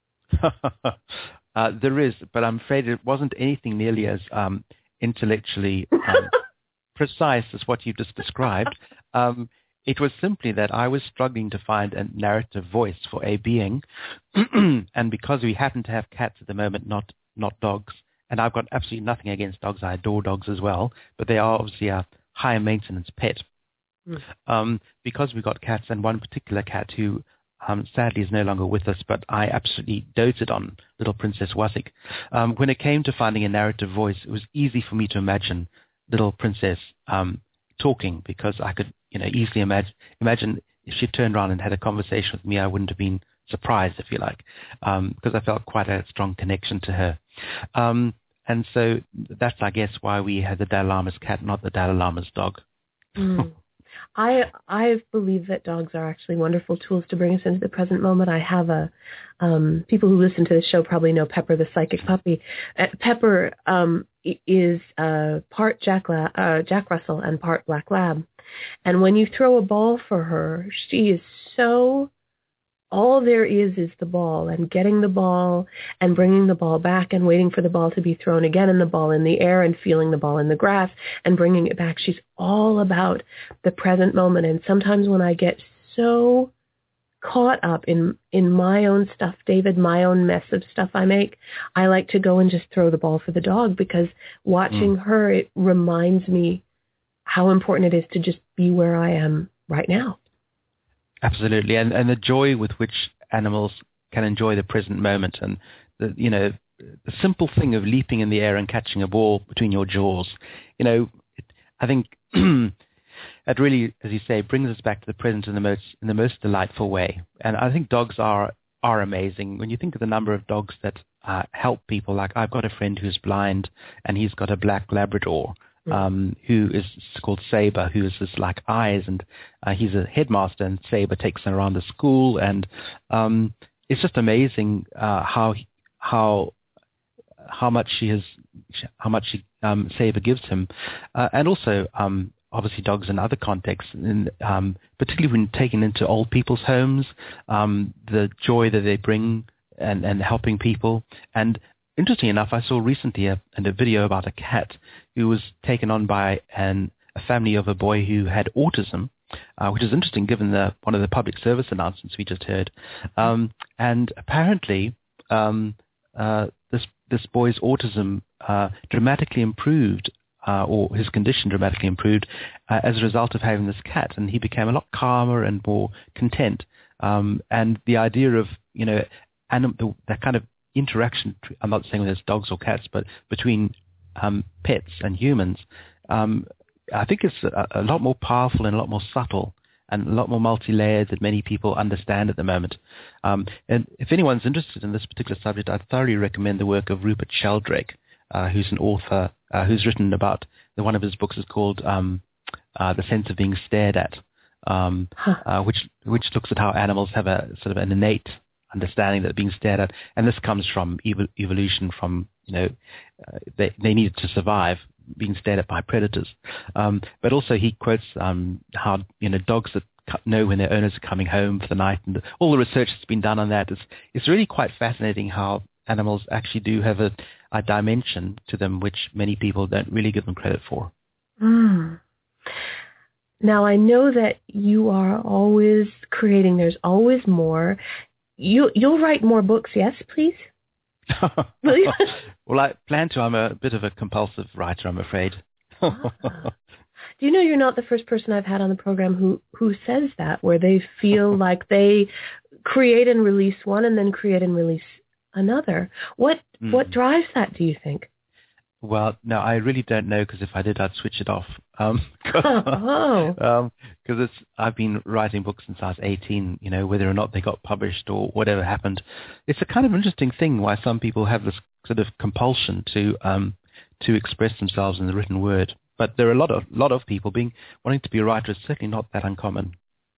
There is, but I'm afraid it wasn't anything nearly as intellectually precise as what you just described. It was simply that I was struggling to find a narrative voice for a being, and because we happen to have cats at the moment, not dogs, and I've got absolutely nothing against dogs. I adore dogs as well, but they are obviously a high maintenance pet. Because we got cats, and one particular cat who sadly is no longer with us, but I absolutely doted on little Princess Wasik. When it came to finding a narrative voice, it was easy for me to imagine little Princess talking, because I could easily imagine if she turned around and had a conversation with me, I wouldn't have been surprised, if you like, because I felt quite a strong connection to her. And so that's, I guess, why we had the Dalai Lama's cat, not the Dalai Lama's dog. I believe that dogs are actually wonderful tools to bring us into the present moment. I have people who listen to the show probably know Pepper the psychic puppy. Pepper is part Jack Russell and part Black Lab. And when you throw a ball for her, she is so... all there is the ball, and getting the ball and bringing the ball back and waiting for the ball to be thrown again, and the ball in the air and feeling the ball in the grass and bringing it back. She's all about the present moment. And sometimes when I get so caught up in my own stuff, David, my own mess of stuff I make, I like to go and just throw the ball for the dog, because watching her, it reminds me how important it is to just be where I am right now. Absolutely, and the joy with which animals can enjoy the present moment, and the simple thing of leaping in the air and catching a ball between your jaws. I think that really, as you say, brings us back to the present in the most delightful way. And I think dogs are amazing. When you think of the number of dogs that help people, like I've got a friend who's blind, and he's got a black Labrador. Who is called Saber, who is just like eyes, and he's a headmaster, and Saber takes him around the school, and it's just amazing how much Saber gives him, and also obviously dogs in other contexts, and particularly when taken into old people's homes, the joy that they bring and helping people. And interesting enough, I saw recently a video about a cat who was taken on by a family of a boy who had autism, which is interesting given one of the public service announcements we just heard. And apparently, this boy's autism dramatically improved, or his condition dramatically improved, as a result of having this cat, and he became a lot calmer and more content. And the idea of that kind of interaction, I'm not saying there's dogs or cats, but between pets and humans, I think it's a lot more powerful and a lot more subtle and a lot more multi-layered than many people understand at the moment. And if anyone's interested in this particular subject, I thoroughly recommend the work of Rupert Sheldrake, who's an author who's written about, one of his books is called The Sense of Being Stared At, which looks at how animals have a sort of an innate understanding that being stared at, and this comes from evolution, from they needed to survive being stared at by predators. But also he quotes how dogs that know when their owners are coming home for the night, and all the research that's been done on that. It's really quite fascinating how animals actually do have a dimension to them which many people don't really give them credit for. Now I know that you are always creating. There's always more. You'll write more books, yes, please? Will you? Well, I plan to. I'm a bit of a compulsive writer, I'm afraid. Do you know you're not the first person I've had on the program who says that, where they feel like they create and release one and then create and release another? What drives that, do you think? Well, no, I really don't know, because if I did, I'd switch it off. Because I've been writing books since I was 18, whether or not they got published or whatever happened. It's a kind of interesting thing why some people have this sort of compulsion to express themselves in the written word. But there are a lot of people wanting to be a writer. Is certainly not that uncommon.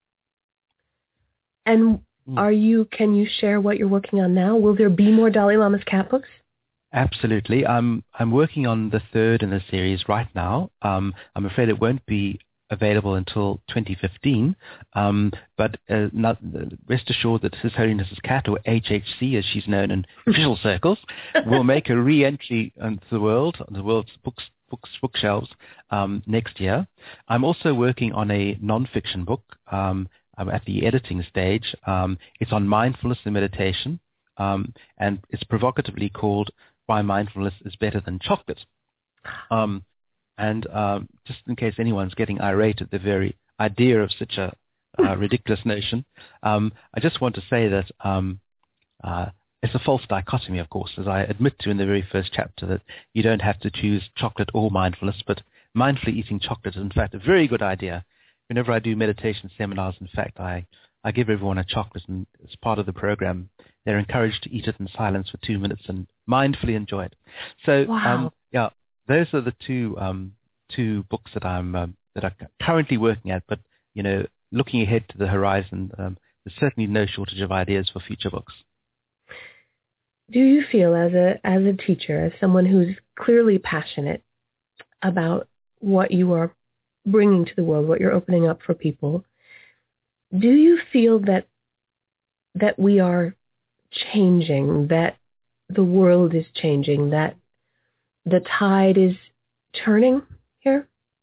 And can you share what you're working on now? Will there be more Dalai Lama's cat books? Absolutely. I'm working on the third in the series right now. I'm afraid it won't be available until 2015, but rest assured that His Holiness's cat, or HHC as she's known in official circles, will make a re-entry into the world's bookshelves next year. I'm also working on a non-fiction book. I'm at the editing stage. It's on mindfulness and meditation, and it's provocatively called Why Mindfulness is Better Than Chocolate. And just in case anyone's getting irate at the very idea of such a ridiculous notion, I just want to say that it's a false dichotomy, of course, as I admit to in the very first chapter, that you don't have to choose chocolate or mindfulness, but mindfully eating chocolate is in fact a very good idea. Whenever I do meditation seminars, in fact, I give everyone a chocolate, and as part of the program, they're encouraged to eat it in silence for 2 minutes and mindfully enjoy it. So, wow. Those are the two books that I'm currently working at. But looking ahead to the horizon, there's certainly no shortage of ideas for future books. Do you feel as a teacher, as someone who's clearly passionate about what you are bringing to the world, what you're opening up for people, do you feel that we are changing, that the world is changing, that the tide is turning here?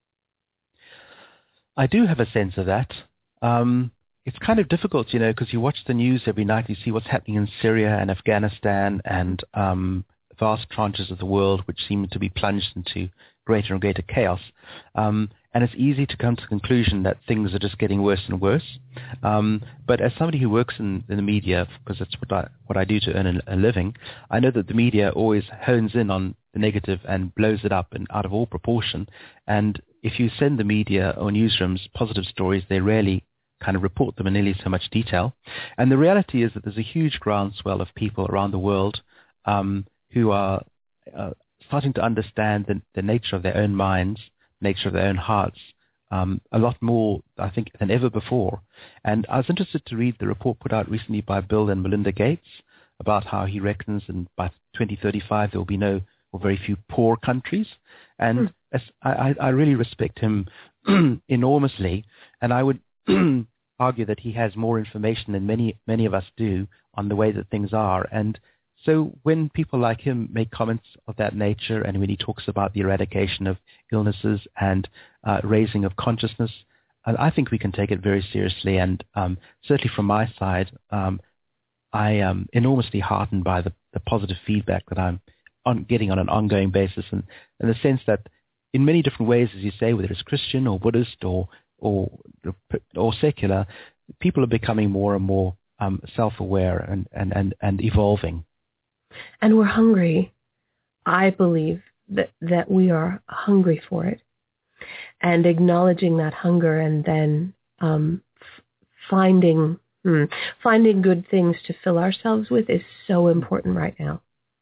I do have a sense of that. It's kind of difficult, because you watch the news every night, you see what's happening in Syria and Afghanistan and vast tranches of the world which seem to be plunged into greater and greater chaos. And it's easy to come to the conclusion that things are just getting worse and worse. But as somebody who works in the media, because that's what I do to earn a living, I know that the media always hones in on the negative and blows it up and out of all proportion. And if you send the media or newsrooms positive stories, they rarely kind of report them in nearly so much detail. And the reality is that there's a huge groundswell of people around the world who are starting to understand the nature of their own minds, nature of their own hearts, a lot more, I think, than ever before. And I was interested to read the report put out recently by Bill and Melinda Gates about how he reckons by 2035 there will be no or very few poor countries. And I really respect him enormously, and I would argue that he has more information than many of us do on the way that things are. And so when people like him make comments of that nature, and when he talks about the eradication of illnesses and raising of consciousness, I think we can take it very seriously. And certainly from my side, I am enormously heartened by the positive feedback that I'm getting on an ongoing basis, and in the sense that in many different ways, as you say, whether it's Christian or Buddhist or secular, people are becoming more and more self-aware and evolving. And we're hungry. I believe that we are hungry for it. And acknowledging that hunger and then finding good things to fill ourselves with is so important right now.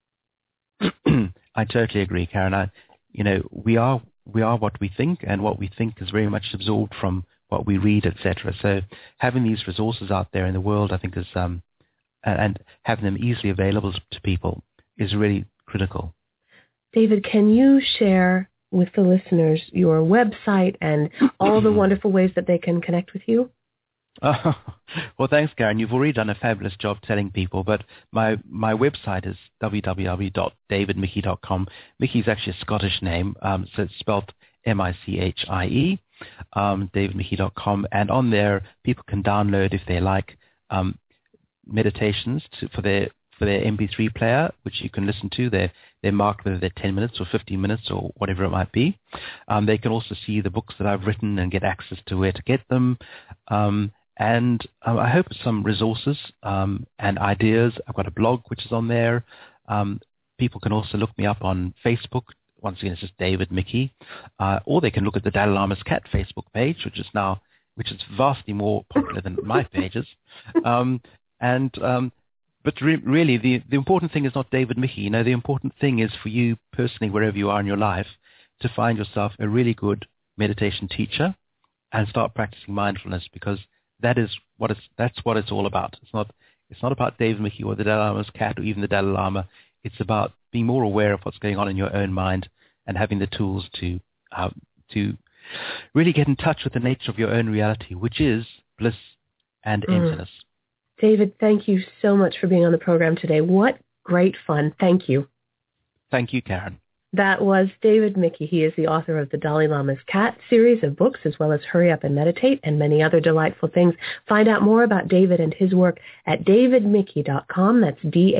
I totally agree, Karen. We are what we think, and what we think is very much absorbed from what we read, etc. So having these resources out there in the world, I think, is and having them easily available to people is really critical. David, can you share with the listeners your website and all the wonderful ways that they can connect with you? Well, thanks, Karen. You've already done a fabulous job telling people, but my website is www.davidmichie.com. Michie is actually a Scottish name, so it's spelled M-I-C-H-I-E, davidmichie.com. And on there, people can download, if they like, meditations for their MP3 player, which you can listen to. They're marked whether they're 10 minutes or 15 minutes or whatever it might be. They can also see the books that I've written and get access to where to get them. And I hope some resources and ideas. I've got a blog which is on there. People can also look me up on Facebook. Once again, it's just David Michie. Or they can look at the Dalai Lama's Cat Facebook page, which is vastly more popular than my pages. But really, the important thing is not David Michie. The important thing is for you personally, wherever you are in your life, to find yourself a really good meditation teacher and start practicing mindfulness, because that's what it's all about. It's not about David Michie or the Dalai Lama's Cat or even the Dalai Lama. It's about being more aware of what's going on in your own mind and having the tools to really get in touch with the nature of your own reality, which is bliss and emptiness. David, thank you so much for being on the program today. What great fun. Thank you. Thank you, Karen. That was David Michie. He is the author of the Dalai Lama's Cat series of books, as well as Hurry Up and Meditate and many other delightful things. Find out more about David and his work at davidmichie.com. That's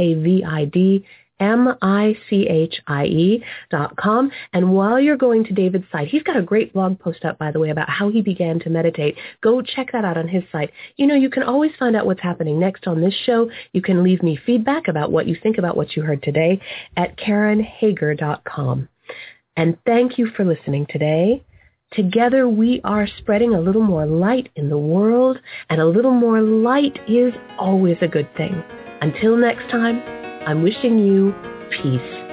DAVIDMICHIE.com. And while you're going to David's site, he's got a great blog post up, by the way, about how he began to meditate. Go check that out on his site. You can always find out what's happening next on this show. You can leave me feedback about what you think about what you heard today at KarenHager.com. And thank you for listening today. Together we are spreading a little more light in the world, and a little more light is always a good thing. Until next time, I'm wishing you peace.